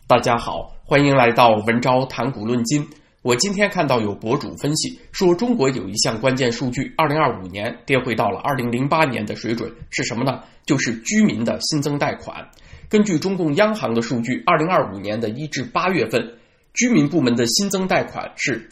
大家好，欢迎来到文昭谈古论今。我今天看到有博主分析说，中国有一项关键数据2025年跌回到了2008年的水准，是什么呢？就是居民的新增贷款。根据中共央行的数据，2025年的1至8月份，居民部门的新增贷款是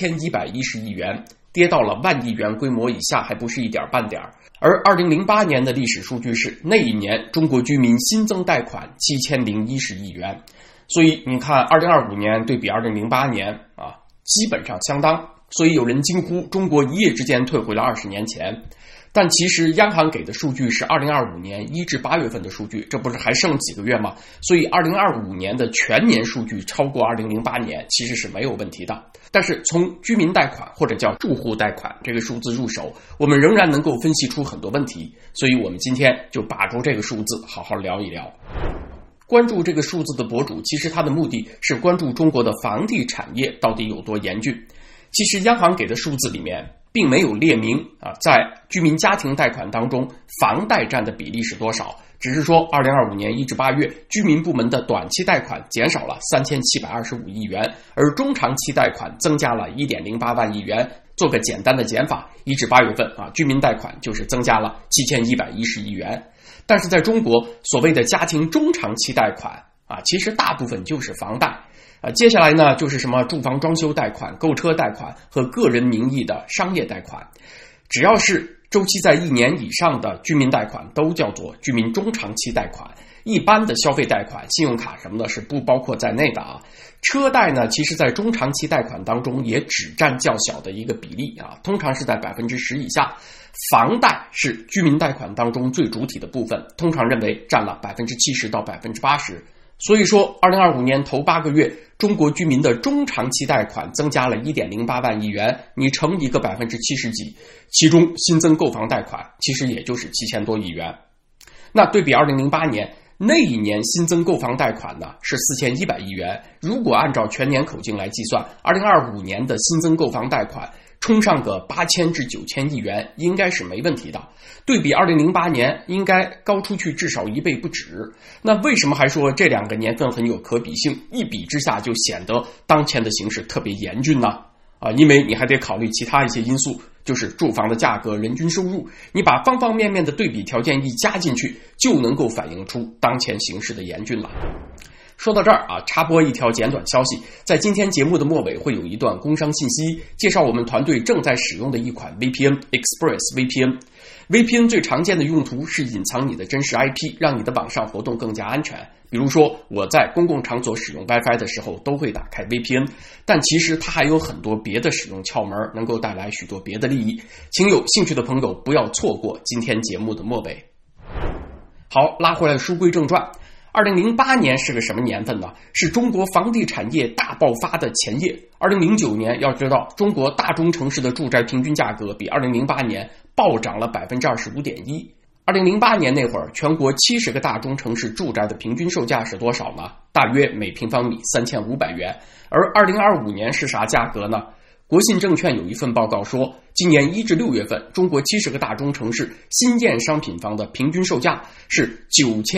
7110亿元，跌到了万亿元规模以下，还不是一点半点。而2008年的历史数据是，那一年中国居民新增贷款7010亿元。所以你看2025年对比2008年基本上相当，所以有人惊呼中国一夜之间退回了20年前。但其实央行给的数据是2025年1至8月份的数据，这不是还剩几个月吗？所以2025年的全年数据超过2008年其实是没有问题的。但是从居民贷款或者叫住户贷款这个数字入手，我们仍然能够分析出很多问题，所以我们今天就把住这个数字好好聊一聊。关注这个数字的博主，其实他的目的是关注中国的房地产业到底有多严峻。其实央行给的数字里面并没有列明在居民家庭贷款当中房贷占的比例是多少，只是说2025年1至8月居民部门的短期贷款减少了3725亿元，而中长期贷款增加了 1.08 万亿元。做个简单的减法，1至8月份居民贷款就是增加了7110亿元。但是在中国，所谓的家庭中长期贷款其实大部分就是房贷。接下来呢，就是什么住房装修贷款、购车贷款和个人名义的商业贷款。只要是周期在1年以上的居民贷款都叫做居民中长期贷款。一般的消费贷款、信用卡什么的是不包括在内的车贷呢，其实在中长期贷款当中也只占较小的一个比例通常是在 10% 以下。房贷是居民贷款当中最主体的部分，通常认为占了 70% 到 80%。所以说2025年头8个月，中国居民的中长期贷款增加了 1.08 万亿元，你乘一个70%几，其中新增购房贷款其实也就是7000多亿元。那对比2008年，那一年新增购房贷款呢是4100亿元。如果按照全年口径来计算，2025年的新增购房贷款冲上个8000至9000亿元应该是没问题的，对比2008年应该高出去至少1倍不止。那为什么还说这2个年份很有可比性，一比之下就显得当前的形势特别严峻呢？因为你还得考虑其他一些因素，就是住房的价格、人均收入，你把方方面面的对比条件一加进去，就能够反映出当前形势的严峻了。说到这儿插播一条简短消息，在今天节目的末尾会有一段工商信息，介绍我们团队正在使用的一款 VPN Express VPN。VPN 最常见的用途是隐藏你的真实 IP， 让你的网上活动更加安全。比如说我在公共场所使用 WiFi 的时候都会打开 VPN， 但其实它还有很多别的使用窍门，能够带来许多别的利益。请有兴趣的朋友不要错过今天节目的末尾。好，拉回来书归正传。2008年是个什么年份呢？是中国房地产业大爆发的前夜。2009年，要知道中国大中城市的住宅平均价格比2008年暴涨了 25.1%。2008年那会儿，全国70个大中城市住宅的平均售价是多少呢？大约每平方米3500元。而2025年是啥价格呢？国信证券有一份报告说，今年1至6月份，中国70个大中城市新建商品房的平均售价是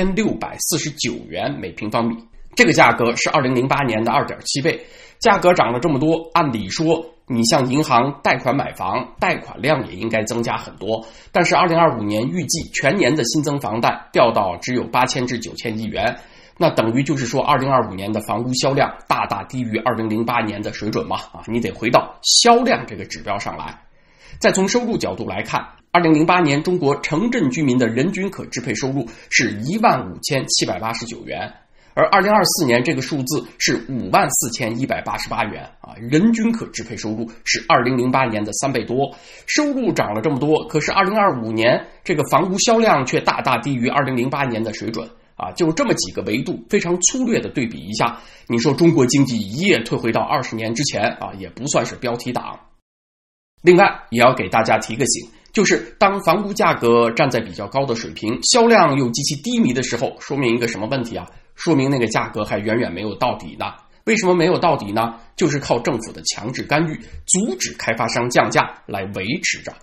9649元每平方米，这个价格是2008年的 2.7 倍。价格涨了这么多，按理说你向银行贷款买房，贷款量也应该增加很多。但是2025年预计全年的新增房贷掉到只有8000至9000亿元，那等于就是说2025年的房屋销量大大低于2008年的水准嘛你得回到销量这个指标上来。再从收入角度来看，2008年中国城镇居民的人均可支配收入是15789元，而2024年这个数字是54188元人均可支配收入是2008年的3倍多。收入涨了这么多，可是2025年这个房屋销量却大大低于2008年的水准就这么几个维度非常粗略的对比一下，你说中国经济一夜退回到20年之前也不算是标题党。另外也要给大家提个醒，就是当房屋价格站在比较高的水平，销量又极其低迷的时候，说明一个什么问题说明那个价格还远远没有到底呢。为什么没有到底呢？就是靠政府的强制干预，阻止开发商降价来维持着。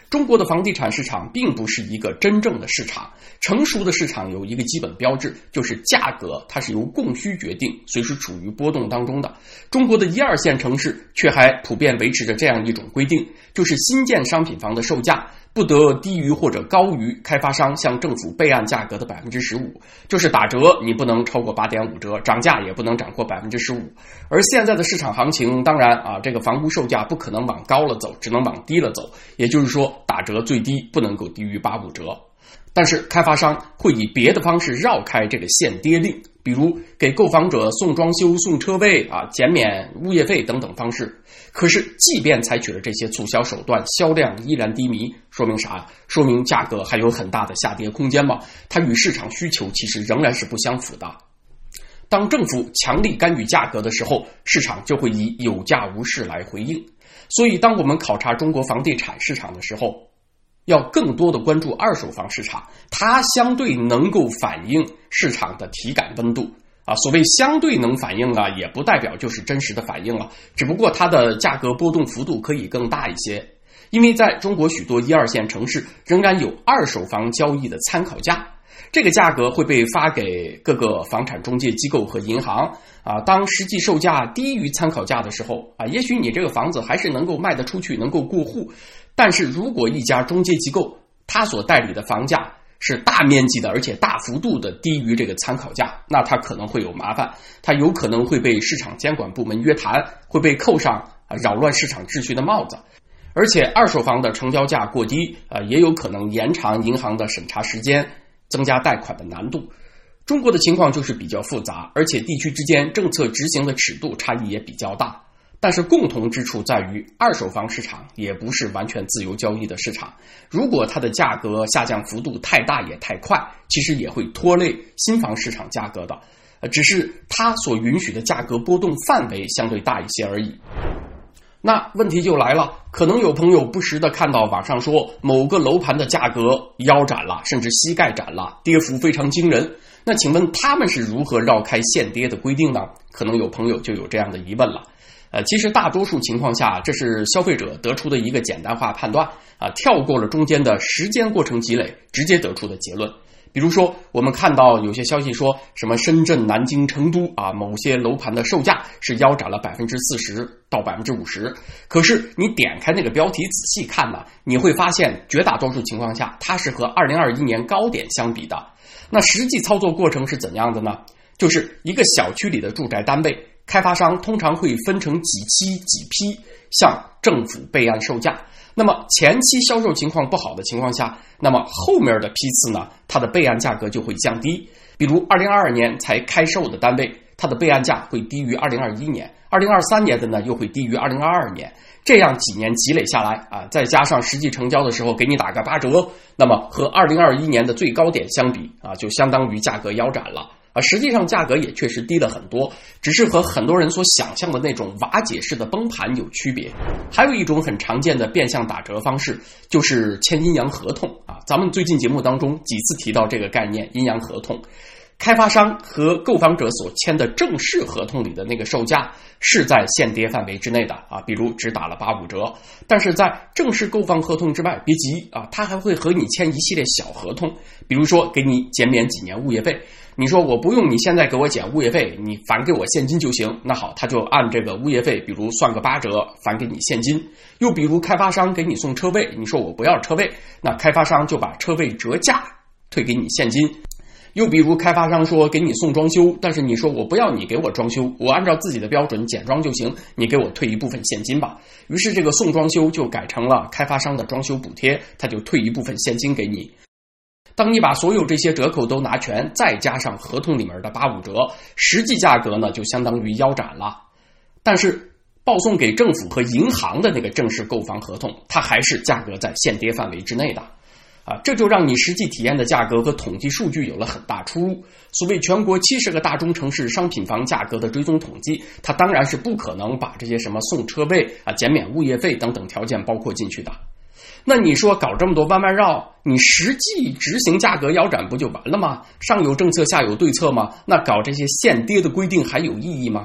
中国的房地产市场并不是一个真正的市场，成熟的市场有一个基本标志，就是价格它是由供需决定，随时处于波动当中的。中国的1、2线城市却还普遍维持着这样一种规定，就是新建商品房的售价不得低于或者高于开发商向政府备案价格的 15%， 就是打折你不能超过 8.5 折，涨价也不能涨过 15%。 而现在的市场行情，当然这个房屋售价不可能往高了走，只能往低了走，也就是说打折最低不能够低于85折。但是开发商会以别的方式绕开这个限跌令，比如给购房者送装修、送车位减免物业费等等方式。可是即便采取了这些促销手段，销量依然低迷，说明啥？说明价格还有很大的下跌空间嘛，它与市场需求其实仍然是不相符的。当政府强力干预价格的时候，市场就会以有价无市来回应。所以当我们考察中国房地产市场的时候，要更多的关注二手房市场，它相对能够反映市场的体感温度所谓相对能反映也不代表就是真实的反映了，只不过它的价格波动幅度可以更大一些。因为在中国许多1、2线城市仍然有二手房交易的参考价，这个价格会被发给各个房产中介机构和银行当实际售价低于参考价的时候也许你这个房子还是能够卖得出去，能够过户。但是如果一家中介机构它所代理的房价是大面积的而且大幅度的低于这个参考价，那它可能会有麻烦，它有可能会被市场监管部门约谈，会被扣上扰乱市场秩序的帽子。而且二手房的成交价过低也有可能延长银行的审查时间，增加贷款的难度。中国的情况就是比较复杂，而且地区之间政策执行的尺度差异也比较大。但是共同之处在于，二手房市场也不是完全自由交易的市场，如果它的价格下降幅度太大也太快，其实也会拖累新房市场价格的，只是它所允许的价格波动范围相对大一些而已。那问题就来了，可能有朋友不时的看到网上说某个楼盘的价格腰斩了，甚至膝盖斩了，跌幅非常惊人。那请问他们是如何绕开限跌的规定呢？可能有朋友就有这样的疑问了。其实大多数情况下，这是消费者得出的一个简单化判断跳过了中间的时间过程积累，直接得出的结论。比如说我们看到有些消息说什么深圳、南京、成都某些楼盘的售价是腰斩了 40%到 50%， 可是你点开那个标题仔细看你会发现绝大多数情况下它是和2021年高点相比的。那实际操作过程是怎样的呢？就是一个小区里的住宅单位，开发商通常会分成几期几批向政府备案售价。那么前期销售情况不好的情况下，那么后面的批次呢，它的备案价格就会降低。比如2022年才开售的单位，它的备案价会低于2021年，2023年的呢又会低于2022年。这样几年积累下来再加上实际成交的时候给你打个8折，那么和2021年的最高点相比就相当于价格腰斩了。实际上价格也确实低了很多，只是和很多人所想象的那种瓦解式的崩盘有区别。还有一种很常见的变相打折方式，就是签阴阳合同咱们最近节目当中几次提到这个概念，阴阳合同。开发商和购房者所签的正式合同里的那个售价是在限跌范围之内的比如只打了85折，但是在正式购房合同之外别急他还会和你签一系列小合同，比如说给你减免几年物业费，你说我不用你现在给我减物业费，你返给我现金就行，那好，他就按这个物业费比如算个8折返给你现金。又比如开发商给你送车位，你说我不要车位，那开发商就把车位折价退给你现金。又比如开发商说给你送装修，但是你说我不要你给我装修，我按照自己的标准简装就行，你给我退一部分现金吧。于是这个送装修就改成了开发商的装修补贴，他就退一部分现金给你。当你把所有这些折扣都拿全，再加上合同里面的85折，实际价格呢就相当于腰斩了。但是报送给政府和银行的那个正式购房合同，它还是价格在限跌范围之内的这就让你实际体验的价格和统计数据有了很大出入。所谓全国70个大中城市商品房价格的追踪统计，它当然是不可能把这些什么送车位减免物业费等等条件包括进去的。那你说搞这么多弯弯绕，你实际执行价格腰斩不就完了吗？上有政策下有对策吗？那搞这些限跌的规定还有意义吗？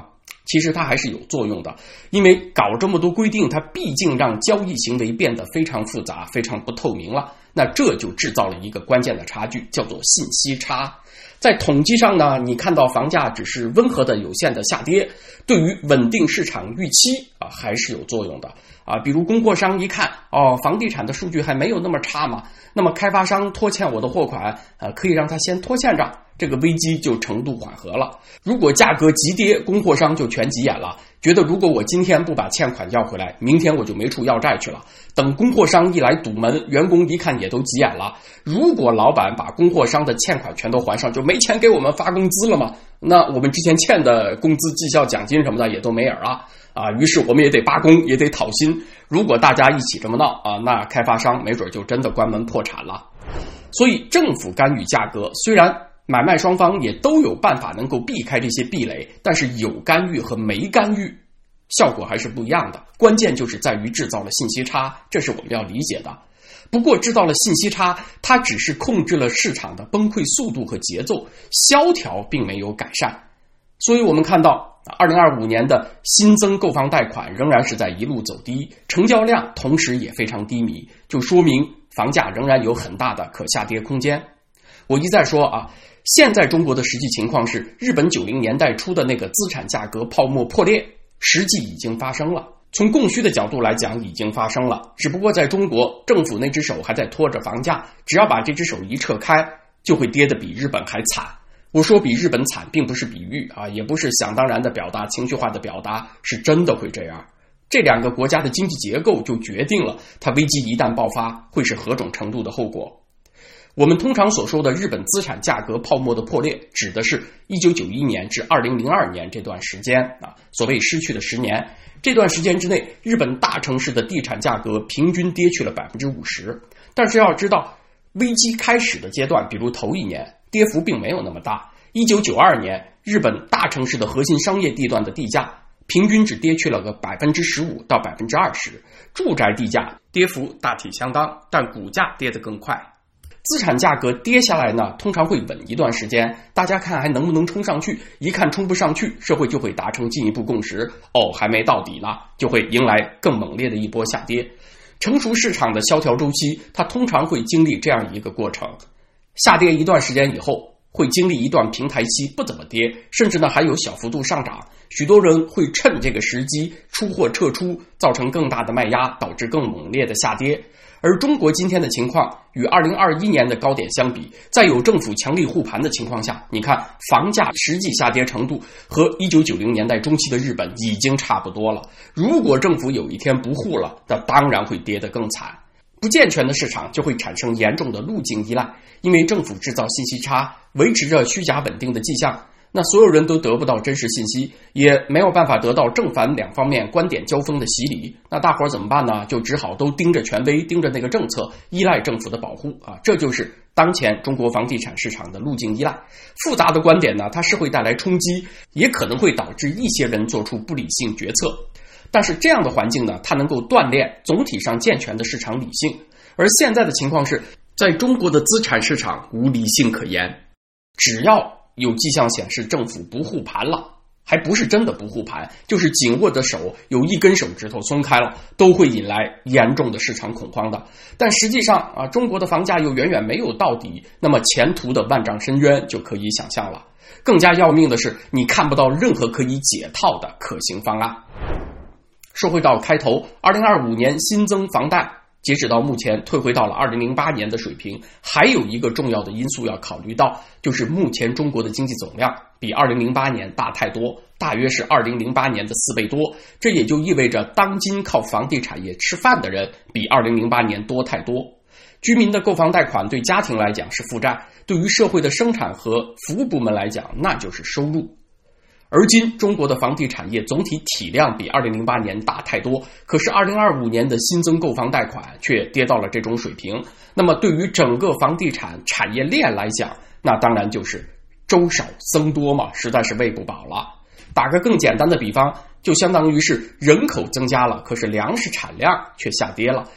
其实它还是有作用的，因为搞这么多规定，它毕竟让交易行为变得非常复杂，非常不透明了。那这就制造了一个关键的差距，叫做信息差。在统计上呢，你看到房价只是温和的有限的下跌，对于稳定市场预期还是有作用的比如供货商一看房地产的数据还没有那么差嘛，那么开发商拖欠我的货款可以让他先拖欠着，这个危机就程度缓和了。如果价格急跌，供货商就全急眼了，觉得如果我今天不把欠款要回来，明天我就没处要债去了。等供货商一来堵门，员工一看也都急眼了，如果老板把供货商的欠款全都还上，就没钱给我们发工资了嘛，那我们之前欠的工资绩效奖金什么的也都没影了于是我们也得罢工，也得讨薪。如果大家一起这么闹那开发商没准就真的关门破产了。所以政府干预价格，虽然买卖双方也都有办法能够避开这些壁垒，但是有干预和没干预效果还是不一样的，关键就是在于制造了信息差，这是我们要理解的。不过制造了信息差，它只是控制了市场的崩溃速度和节奏，萧条并没有改善。所以我们看到2025年的新增购房贷款仍然是在一路走低，成交量同时也非常低迷，就说明房价仍然有很大的可下跌空间。我一再说现在中国的实际情况是，日本90年代初的那个资产价格泡沫破裂实际已经发生了，从供需的角度来讲已经发生了，只不过在中国政府那只手还在拖着房价，只要把这只手一撤开，就会跌得比日本还惨。我说比日本惨并不是比喻也不是想当然的表达，情绪化的表达，是真的会这样。这两个国家的经济结构就决定了它危机一旦爆发会是何种程度的后果。我们通常所说的日本资产价格泡沫的破裂，指的是1991年至2002年这段时间所谓失去的10年。这段时间之内，日本大城市的地产价格平均跌去了 50%。 但是要知道，危机开始的阶段，比如头一年，跌幅并没有那么大。1992年，日本大城市的核心商业地段的地价平均只跌去了个 15% 到 20%， 住宅地价跌幅大体相当，但股价跌得更快。资产价格跌下来呢，通常会稳一段时间，大家看还能不能冲上去，一看冲不上去，社会就会达成进一步共识，还没到底呢，就会迎来更猛烈的一波下跌。成熟市场的萧条周期，它通常会经历这样一个过程，下跌一段时间以后，会经历一段平台期，不怎么跌，甚至呢还有小幅度上涨。许多人会趁这个时机出货撤出，造成更大的卖压，导致更猛烈的下跌。而中国今天的情况与2021年的高点相比，在有政府强力护盘的情况下，你看房价实际下跌程度和1990年代中期的日本已经差不多了。如果政府有一天不护了，那当然会跌得更惨。不健全的市场就会产生严重的路径依赖，因为政府制造信息差，维持着虚假稳定的迹象，那所有人都得不到真实信息，也没有办法得到正反两方面观点交锋的洗礼，那大伙儿怎么办呢？就只好都盯着权威，盯着那个政策，依赖政府的保护这就是当前中国房地产市场的路径依赖。复杂的观点呢，它是会带来冲击，也可能会导致一些人做出不理性决策。但是这样的环境呢，它能够锻炼总体上健全的市场理性。而现在的情况是，在中国的资产市场无理性可言，只要有迹象显示政府不护盘了，还不是真的不护盘，就是紧握的手有一根手指头松开了，都会引来严重的市场恐慌的。但实际上中国的房价又远远没有到底，那么前途的万丈深渊就可以想象了。更加要命的是，你看不到任何可以解套的可行方案。说回到开头，2025年新增房贷截止到目前退回到了2008年的水平。还有一个重要的因素要考虑到，就是目前中国的经济总量比2008年大太多，大约是2008年的4倍多。这也就意味着当今靠房地产业吃饭的人比2008年多太多。居民的购房贷款对家庭来讲是负债，对于社会的生产和服务部门来讲那就是收入。而今中国的房地产业总体体量比2008年大太多，可是2025年的新增购房贷款却跌到了这种水平。那么对于整个房地产产业链来讲，那当然就是粥少僧多嘛，实在是喂不饱了。打个更简单的比方，就相当于是人口增加了，可是粮食产量却下跌了。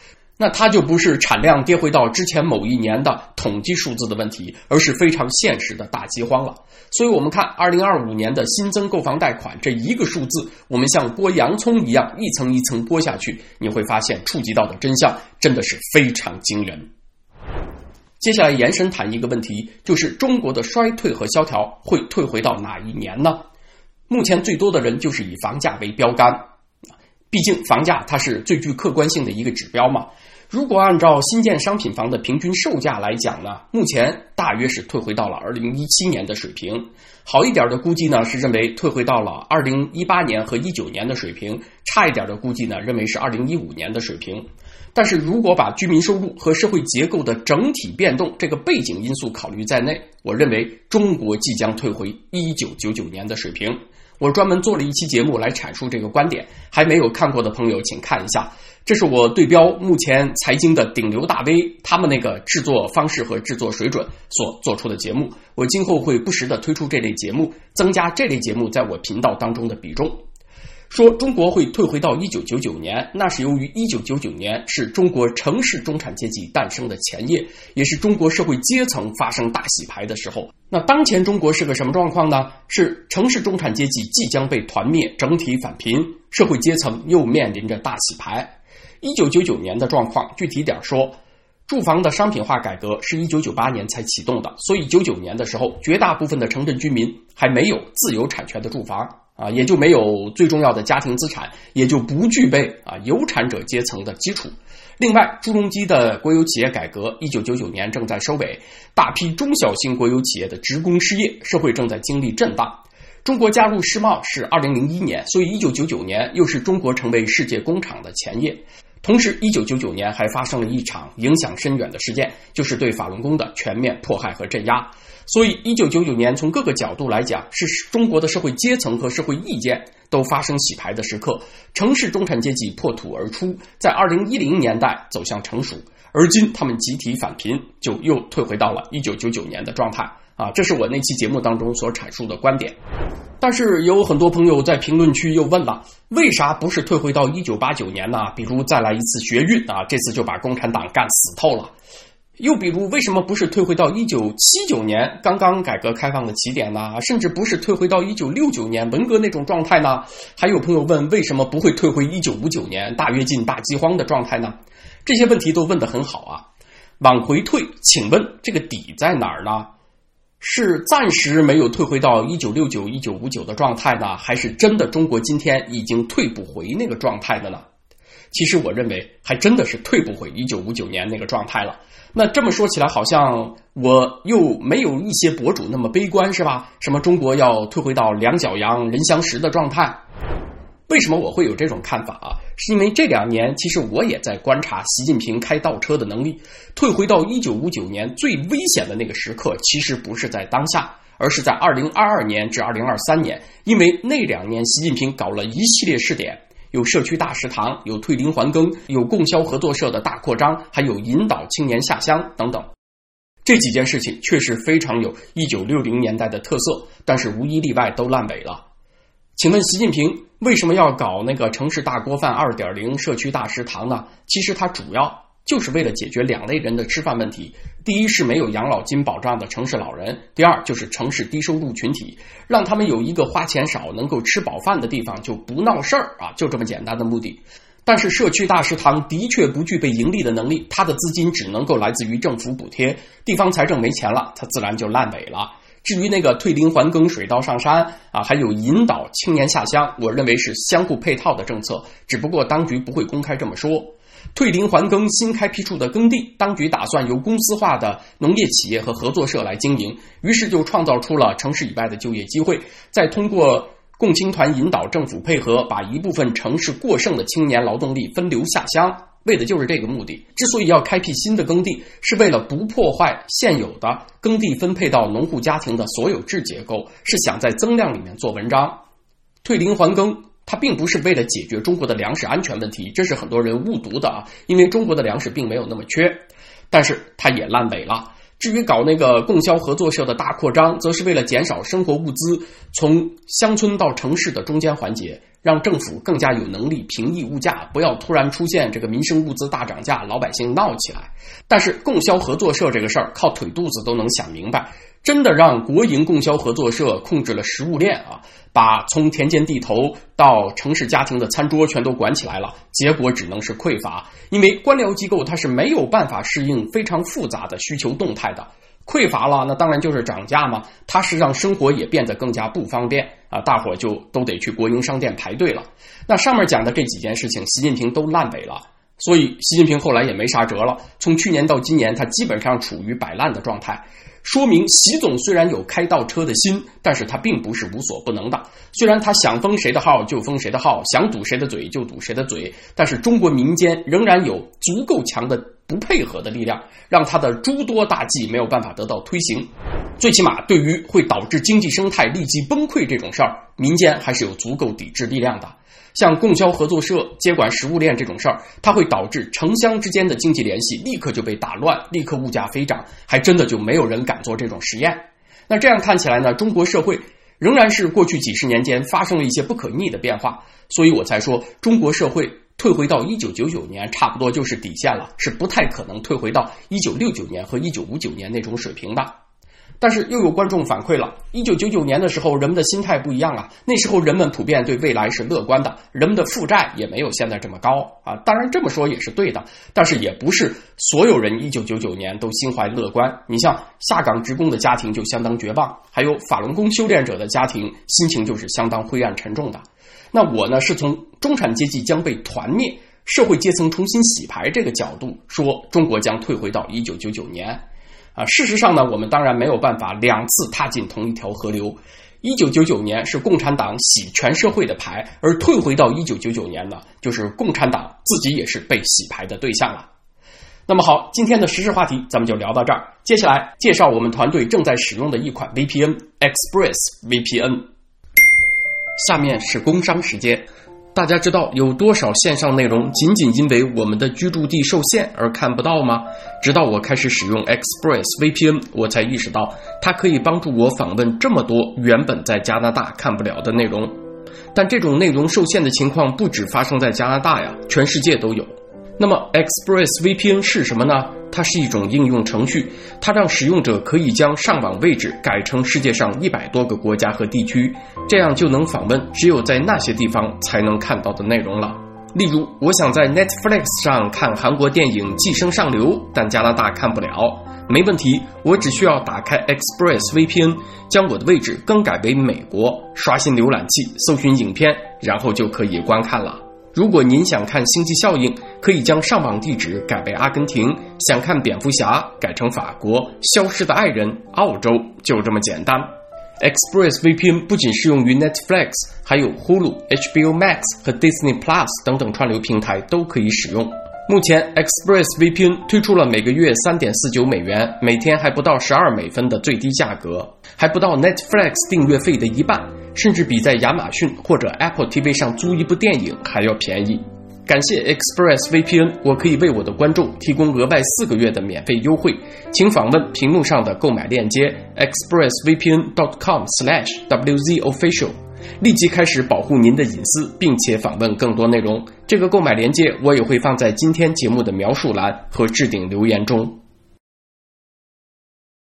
那它就不是产量跌回到之前某一年的统计数字的问题，而是非常现实的大饥荒了。所以我们看2025年的新增购房贷款这一个数字，我们像剥洋葱一样一层一层剥下去，你会发现触及到的真相真的是非常惊人。接下来延伸谈一个问题，就是中国的衰退和萧条会退回到哪一年呢？目前最多的人就是以房价为标杆，毕竟房价它是最具客观性的一个指标嘛。如果按照新建商品房的平均售价来讲呢，目前大约是退回到了2017年的水平，好一点的估计呢是认为退回到了2018年和19年的水平，差一点的估计呢认为是2015年的水平。但是如果把居民收入和社会结构的整体变动这个背景因素考虑在内，我认为中国即将退回1999年的水平。我专门做了一期节目来阐述这个观点，还没有看过的朋友请看一下。这是我对标目前财经的顶流大 V 他们那个制作方式和制作水准所做出的节目，我今后会不时的推出这类节目，增加这类节目在我频道当中的比重。说中国会退回到1999年，那是由于1999年是中国城市中产阶级诞生的前夜，也是中国社会阶层发生大洗牌的时候。那当前中国是个什么状况呢？是城市中产阶级即将被团灭，整体返贫，社会阶层又面临着大洗牌。1999年的状况，具体点说，住房的商品化改革是1998年才启动的，所以99年的时候，绝大部分的城镇居民还没有自有产权的住房也就没有最重要的家庭资产，也就不具备有产者阶层的基础。另外，朱镕基的国有企业改革1999年正在收尾，大批中小型国有企业的职工失业，社会正在经历震荡。中国加入世贸是2001年，所以1999年又是中国成为世界工厂的前夜。同时1999年还发生了一场影响深远的事件，就是对法轮功的全面迫害和镇压。所以1999年从各个角度来讲，是中国的社会阶层和社会意见都发生洗牌的时刻，城市中产阶级破土而出，在2010年代走向成熟，而今他们集体返贫，就又退回到了1999年的状态这是我那期节目当中所阐述的观点。但是有很多朋友在评论区又问了，为啥不是退回到1989年呢？比如再来一次学运这次就把共产党干死透了。又比如为什么不是退回到1979年刚刚改革开放的起点呢？甚至不是退回到1969年文革那种状态呢？还有朋友问，为什么不会退回1959年大跃进大饥荒的状态呢？这些问题都问得很好往回退，请问这个底在哪儿呢？是暂时没有退回到1969、1959的状态呢，还是真的中国今天已经退不回那个状态的呢？其实我认为还真的是退不回1959年那个状态了。那这么说起来，好像我又没有一些博主那么悲观，是吧？什么中国要退回到两脚羊人相食的状态。为什么我会有这种看法是因为这2年其实我也在观察习近平开倒车的能力。退回到1959年最危险的那个时刻，其实不是在当下，而是在2022年至2023年，因为那2年习近平搞了一系列试点，有社区大食堂，有退林还耕，有供销合作社的大扩张，还有引导青年下乡等等。这几件事情确实非常有1960年代的特色，但是无一例外都烂尾了。请问习近平为什么要搞那个城市大锅饭 2.0 社区大食堂呢？其实它主要就是为了解决2类人的吃饭问题。第一是没有养老金保障的城市老人，第二就是城市低收入群体，让他们有一个花钱少能够吃饱饭的地方，就不闹事儿就这么简单的目的。但是社区大食堂的确不具备盈利的能力，它的资金只能够来自于政府补贴，地方财政没钱了，它自然就烂尾了。至于那个退林还耕水稻上山还有引导青年下乡，我认为是相互配套的政策，只不过当局不会公开这么说。退林还耕新开辟出的耕地，当局打算由公司化的农业企业和合作社来经营，于是就创造出了城市以外的就业机会，再通过共青团引导政府配合，把一部分城市过剩的青年劳动力分流下乡，为的就是这个目的。之所以要开辟新的耕地，是为了不破坏现有的耕地分配到农户家庭的所有制结构，是想在增量里面做文章。退林还耕它并不是为了解决中国的粮食安全问题，这是很多人误读的因为中国的粮食并没有那么缺，但是它也烂尾了。 至于搞那个供销合作社的大扩张，则是为了减少生活物资从乡村到城市的中间环节，让政府更加有能力平抑物价，不要突然出现这个民生物资大涨价，老百姓闹起来。但是供销合作社这个事儿，靠腿肚子都能想明白，真的让国营供销合作社控制了食物链啊，把从田间地头到城市家庭的餐桌全都管起来了，结果只能是匮乏，因为官僚机构它是没有办法适应非常复杂的需求动态的。匮乏了，那当然就是涨价嘛，它是让生活也变得更加不方便啊，大伙就都得去国营商店排队了。那上面讲的这几件事情，习近平都烂尾了，所以习近平后来也没啥辙了，从去年到今年，他基本上处于摆烂的状态。说明习总虽然有开倒车的心，但是他并不是无所不能的。虽然他想封谁的号就封谁的号，想堵谁的嘴就堵谁的嘴，但是中国民间仍然有足够强的不配合的力量，让他的诸多大计没有办法得到推行。最起码对于会导致经济生态立即崩溃这种事儿，民间还是有足够抵制力量的。像供销合作社接管食物链这种事儿，它会导致城乡之间的经济联系立刻就被打乱，立刻物价飞涨，还真的就没有人敢做这种实验。那这样看起来呢，中国社会仍然是过去几十年间发生了一些不可逆的变化，所以我才说中国社会退回到1999年差不多就是底线了，是不太可能退回到1969年和1959年那种水平的。但是又有观众反馈了，1999年的时候人们的心态不一样啊，那时候人们普遍对未来是乐观的，人们的负债也没有现在这么高啊。当然这么说也是对的，但是也不是所有人1999年都心怀乐观。你像下岗职工的家庭就相当绝望，还有法轮功修炼者的家庭心情就是相当灰暗沉重的。那我呢是从中产阶级将被团灭，社会阶层重新洗牌这个角度说中国将退回到1999年。事实上呢，我们当然没有办法两次踏进同一条河流。1999年是共产党洗全社会的牌，而退回到1999年呢，就是共产党自己也是被洗牌的对象了。那么好，今天的时事话题咱们就聊到这儿。接下来介绍我们团队正在使用的一款 VPN Express VPN。下面是工商时间。大家知道有多少线上内容仅仅因为我们的居住地受限而看不到吗？直到我开始使用 Express VPN， 我才意识到它可以帮助我访问这么多原本在加拿大看不了的内容。但这种内容受限的情况不只发生在加拿大呀，全世界都有。那么 Express VPN 是什么呢？它是一种应用程序，它让使用者可以将上网位置改成世界上100多个国家和地区，这样就能访问只有在那些地方才能看到的内容了。例如，我想在 Netflix 上看韩国电影《寄生上流》，但加拿大看不了，没问题，我只需要打开 Express VPN， 将我的位置更改为美国，刷新浏览器，搜寻影片，然后就可以观看了。如果您想看星际效应，可以将上网地址改为阿根廷，想看蝙蝠侠改成法国，消失的爱人澳洲，就这么简单。Express VPN 不仅适用于 Netflix， 还有 Hulu、HBO Max 和 Disney Plus 等等串流平台都可以使用。目前 Express VPN 推出了每个月 3.49 美元，每天还不到12美分的最低价格，还不到 Netflix 订阅费的一半，甚至比在亚马逊或者 Apple TV 上租一部电影还要便宜。感谢 Express VPN， 我可以为我的观众提供额外4个月的免费优惠，请访问屏幕上的购买链接 expressvpn.com/WZOfficial， 立即开始保护您的隐私，并且访问更多内容。这个购买链接我也会放在今天节目的描述栏和置顶留言中。